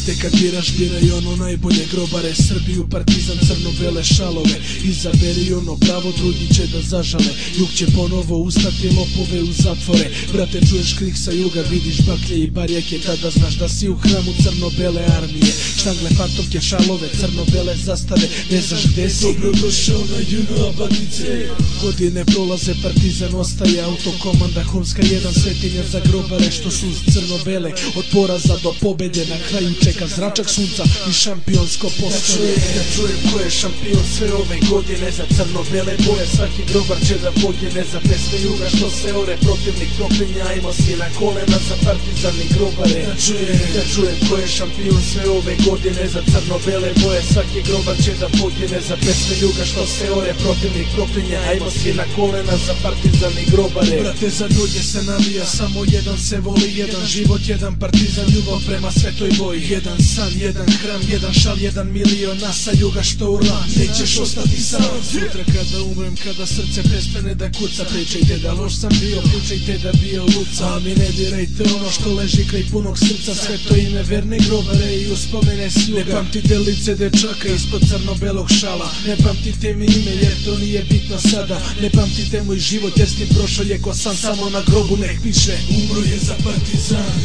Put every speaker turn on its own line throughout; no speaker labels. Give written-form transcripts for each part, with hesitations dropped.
Brate, kad biraš, biraj ono najbolje grobare. Srbiju, Partizan, crno-bele šalove. Izaberi ono pravo, drugih će da zažale. Jug će ponovo ustati, lopove u zatvore. Brate, čuješ krik sa juga, vidiš baklje i barjake. Tada znaš da si u hramu crno-bele armije. Štangle, fantomke, šalove, crno-bele zastave. Ne znaš gde si?
Dobrodošao na juno abatice.
Godine prolaze, Partizan ostaje autokomanda. Homska jedan, svetinja za grobare što su crno-bele. Od poraza do pobede, na kraju čeka zračak sunca i šampionsko postoje.
Da čujem ko je šampion sve ove godine. Za crno-bele boje svaki grobar će da pogine. Za pesme juga što se ore, protivnik proklinja. Ajmo svi na kolena za Partizan i grobare. Da čujem ko je šampion sve ove godine. Za crno-bele boje svaki grobar će da pogine. Za pesme juga što se ore, protivnik proklinja. Ajmo svi na kolena za Partizan i grobare.
Brate, za druge se navija, samo jedan se voli. Jedan život, jedan Partizan, ljubav prema svetoj boji. Jedan san, jedan hram, jedan šal, jedan milion sa juga što urla. Nećeš ostati sam. Sutra kada umrem, kada srce prestane da kuca, pričajte da loš sam bio, pričajte da bio luca. A mi ne dirajte ono što leži kraj punog srca. Sveto ime verne grobare i uspomene s juga. Ne pamtite lice dečaka ispod crno-belog šala. Ne pamtite mi ime jer to nije bitno sada. Ne pamtite moj život jer s tim prošao je ko san. Samo na grobu nek piše
umro je za Partizan.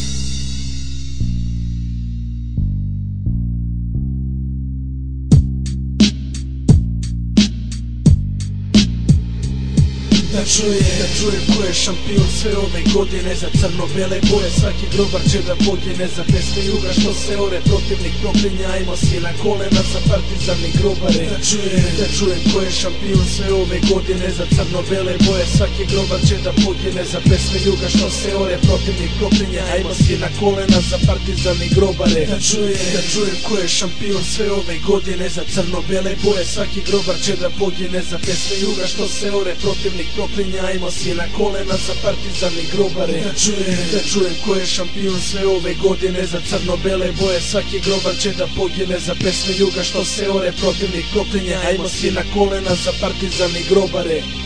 Da čujem ko je šampion sve ove godine. Za crno-bele boje svaki grobar će da pogine. Za pesme juga što se ore, protivnik proklinja. Ajmo svi na kolena za Partizan i grobare. Da čujem ko je šampion sve ove godine. Za crno-bele boje svaki grobar će da pogine. Za pesme juga što se ore, protivnik proklinja. Ajmo svi na kolena za Partizan i grobare. Da čujem ko je šampion sve ove godine. Za crno-bele boje svaki grobar će da pogine. Za pesme juga što se ore, protivnik proklinja. Ajmo svi na kolena za Partizan i grobare. Da čujem ko je šampion sve ove godine. Za crno-bele boje svaki grobar će da pogine. Za pesme juga što se ore, protivnik proklinja. Ajmo svi na kolena za Partizan i grobare.